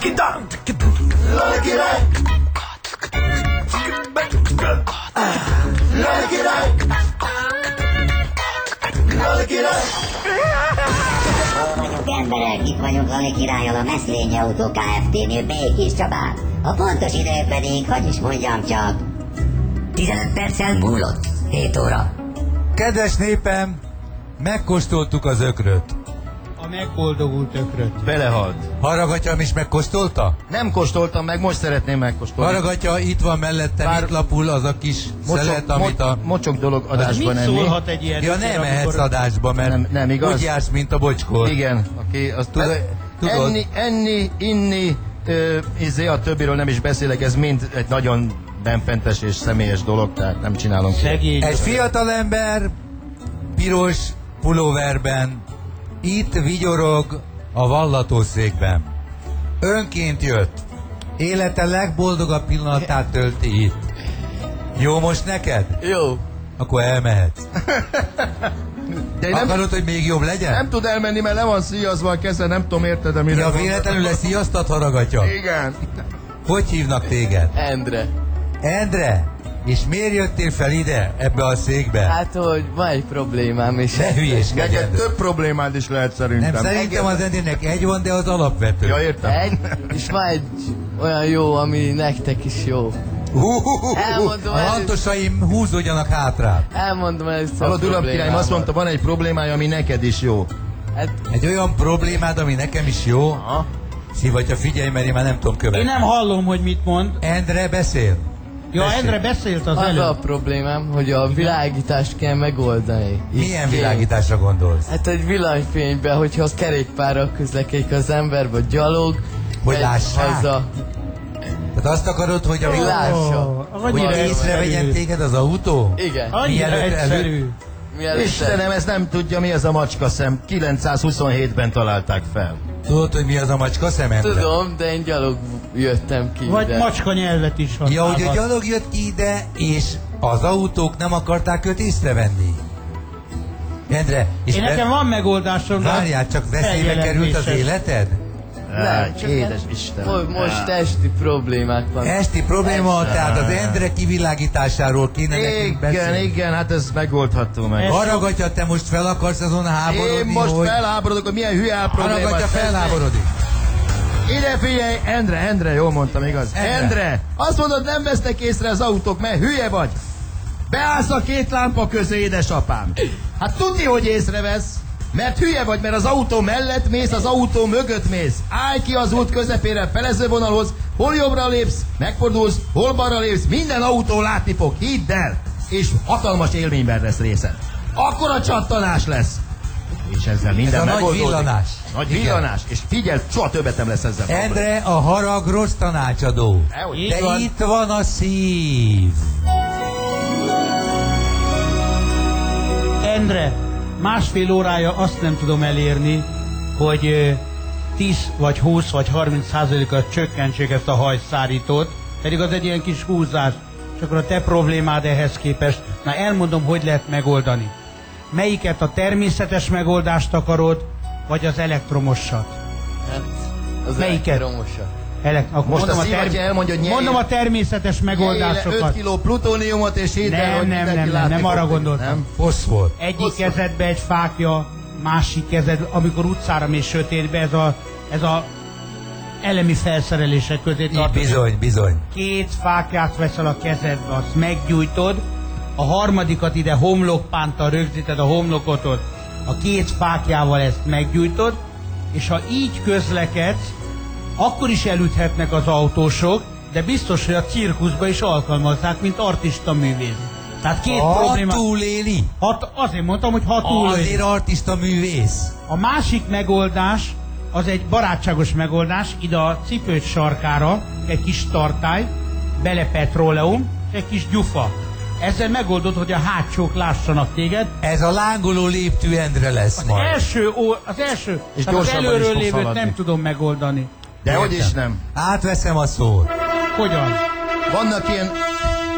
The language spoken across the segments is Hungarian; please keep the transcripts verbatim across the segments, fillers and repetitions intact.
Lala király! Lala király! Lala király! Emberek, itt vagyunk Lali királlyal a Meszlényi Autó Kft-nél Békés Csabán. A pontos idő pedig, hogy is mondjam csak, tizenöt perccel múlott, hét óra. Kedves népem, megkóstoltuk az ökröt. A megboldogult ökröt. Belehalt. Haragatyám is megkóstolta? Nem kóstoltam meg, most szeretném megkóstolni. Haragatya, itt van mellettem, Bár... itt lapul az a kis mocsok, szelet, amit a... Mocsok dolog adásban mit enni. szólhat egy ilyen? Ja, nem mehetsz adásba, mert nem, nem igaz? úgy jársz, mint a bocskor. Igen, aki azt Tudod, tudod, tudod? enni, enni, inni, ö, izé, a többiről nem is beszélek, ez mind egy nagyon benfentes és személyes dolog, tehát nem csinálom. Szegény. Egy fiatalember piros pulóverben itt vigyorog a vallatószékben. Önként jött. Élete legboldogabb pillanatát tölti itt. Jó most neked? Jó. Akkor elmehetsz. De nem, Akarod, hogy még jobb legyen? nem tud elmenni, mert le van szíjazva a keze, nem tudom, érted, de mire Ja, véletlenül lesz sziasztat, Haragatya? Igen. Hogy hívnak téged? Endre. Endre? És miért jöttél fel ide, ebbe a székbe? Hát, hogy van egy problémám, és... Ne hülyéskedj, Neked Endre. több problémád is lehet szerintem. Nem, szerintem az Endrének egy van, de az alapvető. Ja, értem. Egy, és van egy olyan jó, ami nektek is jó. Hú, hú, hú, hú. Elmondom A előtt. lantosaim húzódjanak hátra. Elmondom először Hallod, a Uram királyom, azt mondta, van egy problémája, ami neked is jó. Hát, Egy olyan problémád, ami nekem is jó. Aha. Szivatya, figyelj, mert én már nem tudom Én követni. nem hallom, hogy mit mond. Endre, beszél. Ja, Beszél. Endre beszélt az az a előbb. problémám, hogy a világítást kell megoldani. Milyen Itt világításra gondolsz? Hát egy villanyfényben, hogyha kerékpárral közlekedik az ember, vagy gyalog, Hogy megy lássák? haza. Tehát azt akarod, hogy a Lássa. Ó, hogy annyira észrevegyen egyszerű. téged az autó? Igen. Annyira Mielőtt elő- egyszerű. Mielőtt Istenem, ezt nem tudja, mi az a macska szem. kilencszázhuszonhétben találták fel. Tudod, hogy mi az a macska szem, Endre? Tudom, de én gyalog jöttem ki Vagy ide. macska nyelvet is Ja, hogy a használhat. gyalog jött ki ide, és az autók nem akarták őt észrevenni. Endre, és Én be- nekem van megoldásom. de várjál, csak veszélybe került az feljelentéses. életed? Nem, csak édes hát Istenem. Most, most esti problémák van. Esti probléma, Persze. tehát az Endre kivilágításáról kéne nekünk Igen, beszélni. igen, hát ez megoldható meg. Ez- Haragatya, te most fel akarsz azon háborodni, Én most hogy... felháborodok, hogy milyen hülye problémát Haragatya tesznek. felháborodik. Ide figyelj, Endre, Endre, jól mondtam, igaz? Endre. Endre, azt mondod, nem vesznek észre az autók, mert hülye vagy. Beállsz a két lámpa közé, édesapám. Hát tudni, hogy észrevesz, mert hülye vagy, mert az autó mellett mész, az autó mögött mész. Állj ki az út közepére, felezővonalhoz, hol jobbra lépsz, megfordulsz, hol balra lépsz, minden autó látni fog, hidd el, és hatalmas élményben lesz részed. Akkora csattanás lesz. És ezzel minden Ez a nagy megoldódik. villanás. Nagy Igen. villanás. És figyelj, soha többet nem lesz ezzel probléma. Endre, a harag rossz tanácsadó. Dehogy. Így De van. itt van a szív. Endre, másfél órája azt nem tudom elérni, hogy ö, tíz vagy húsz vagy harminc százalékot csökkentsék ezt a hajszárítót, pedig az egy ilyen kis húzás, és akkor a te problémád ehhez képest. Na elmondom, hogy lehet megoldani. Melyiket, a természetes megoldást akarod, vagy az elektromosat? Hát, az Melyiket? elektromosa. Elek- akkor Most mondom a Szivatya elmondja, hogy nyerjél- mondom a természetes öt megoldásokat. kiló plutóniumot, és hidd el, Nem, hogy nem, mindenki nem, nem, látni nem fog. arra gondoltam. Nem? Foszfor. Egyik kezedbe egy fákja, másik kezed, amikor utcára mész sötétbe, ez a, ez a elemi felszerelések közé Így tartozik. bizony, bizony. Két fákját veszel a kezedbe, azt meggyújtod, a harmadikat ide homlokpánttal rögzíted a homlokotod, a két fákjával ezt meggyújtod, és ha így közlekedsz, akkor is elüthetnek az autósok, de biztos, hogy a cirkuszba is alkalmazzák, mint artista művész. Tehát két Ha probléma... túléli, Hat, azért mondtam, hogy ha túléli. azért artista művész. A másik megoldás, az egy barátságos megoldás, ide a cipőt sarkára, egy kis tartály, bele petróleum, és egy kis gyufa. Ezzel megoldod, hogy a hátsók lássanak téged. Ez a lángoló léptű Endre lesz Az majd. első, ó, az első, És tehát az gyorsabban is előről fogsz lévőt haladni. nem tudom megoldani. De hogy Értem. is nem. Átveszem a szót. Hogyan? Vannak ilyen...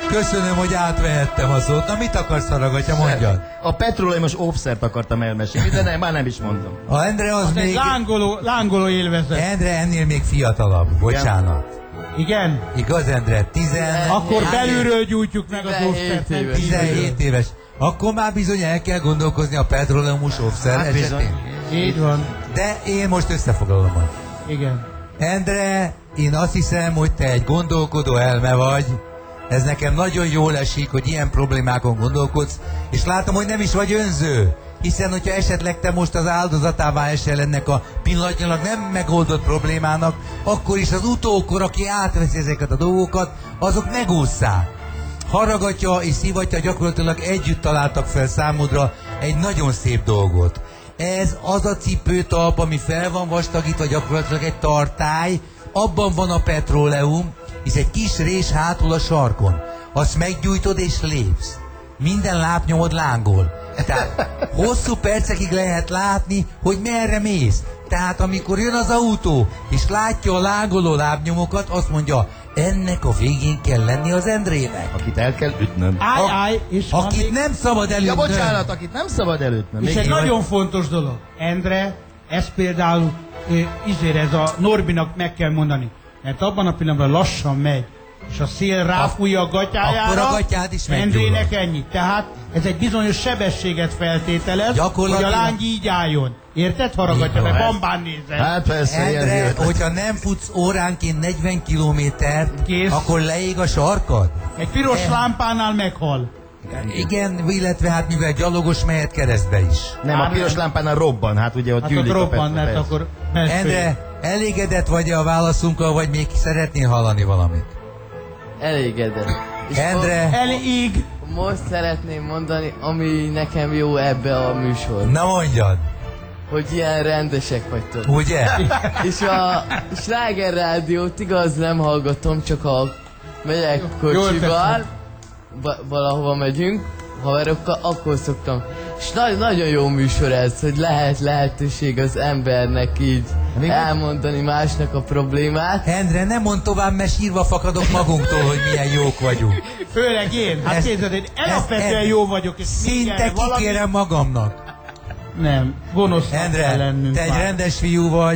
Köszönöm, hogy átvehettem a szót. Na mit akarsz, Haragatya, mondjad? A petróleumos óvszert akartam elmesélni, de nem, már nem is mondom. A Endre az, Az egy még... lángoló, lángoló élvezet. Endre ennél még fiatalabb, bocsánat. Igen? Igaz, Endre? tizen... Akkor Hát, belülről gyújtjuk meg az tizenhét óvszert. nem éves. kívülről. tizenhét éves. Akkor már bizony el kell gondolkozni a petróleumos óvszer Hát bizony. esetén. Így van. De én most összefoglalom majd. Igen. Endre, én azt hiszem, hogy te egy gondolkodó elme vagy. Ez nekem nagyon jól esik, hogy ilyen problémákon gondolkodsz, és látom, hogy nem is vagy önző. Hiszen, hogyha esetleg te most az áldozatává esel ennek a pillanatnyilag nem megoldott problémának, akkor is az utókor, aki átveszi ezeket a dolgokat, azok megússzák. Haragatja és Szivatya gyakorlatilag együtt találtak fel számodra egy nagyon szép dolgot. Ez az a cipőtalp, ami fel van vastagítva, gyakorlatilag egy tartály, abban van a petróleum, hisz egy kis rés hátul a sarkon. Azt meggyújtod és lépsz. Minden lábnyomod lángol. Tehát hosszú percekig lehet látni, hogy merre mész. Tehát amikor jön az autó, és látja a lángoló lábnyomokat, azt mondja, ennek a végén kell lenni az Endrének. Akit el kell ütnöm. Állj, A- állj, és van Akit még- nem szabad Ja, elütnöm. bocsánat, akit nem szabad elütnöm. És Még egy jó, nagyon fontos dolog. Endre, ez például ö, izére, ez a Norbinak meg kell mondani. Mert abban a pillanatban lassan megy, és a szél ráfújja a gatyájára, akkor a gatyád is Endrének meggyullad. ennyi. Tehát ez egy bizonyos sebességet feltételez, Gyakorlatilag- hogy a láng így álljon. Érted, Haragatja? Mert bambán nézel. Hát persze, ilyen Endre, hírt. hogyha nem futsz óránként negyven kilométert, Kész. akkor leég a sarkad? Egy piros Eh. lámpánál meghal. Igen, illetve hát mivel gyalogos mehet keresztbe is. Nem, a piros lámpánál robban, hát ugye ott Hát ott gyűlik a robban, petrol, mert persze. akkor... mert fél. Endre, elégedett vagy a válaszunkkal, vagy még szeretnél hallani valamit? Elégedett. És Endre, Elég. mo- most szeretném mondani, ami nekem jó ebbe a műsor. na mondjad, Hogy ilyen rendesek vagytok. ugye? És a Sláger rádiót igaz nem hallgatom, csak ha megyek kocsival, va- valahova megyünk, haverokkal, akkor szoktam. És na- nagyon jó műsor ez, hogy lehet lehetőség az embernek így Még- elmondani másnak a problémát. Endre, nem mond tovább, mert sírva fakadok magunktól, hogy milyen jók vagyunk. Főleg én. Hát Ezt- képzeld, én ezt- alapvetően ezt- jó vagyok, és Szinte mindjárt valami- kikérem magamnak. Nem, gonosznak kell Endre, lennünk te egy már. rendes fiú vagy.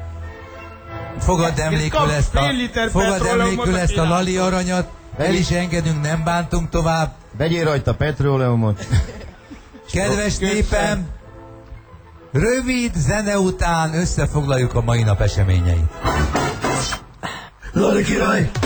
Fogadd emlékül kapsz ezt a, fél liter fogadd petróleumot emlékül a ezt a kínáltól. lali aranyat. El is engedünk, nem bántunk tovább. Vegyél rajta petróleumot. Kedves Köszönöm. népem, rövid zene után összefoglaljuk a mai nap eseményeit. Lali király!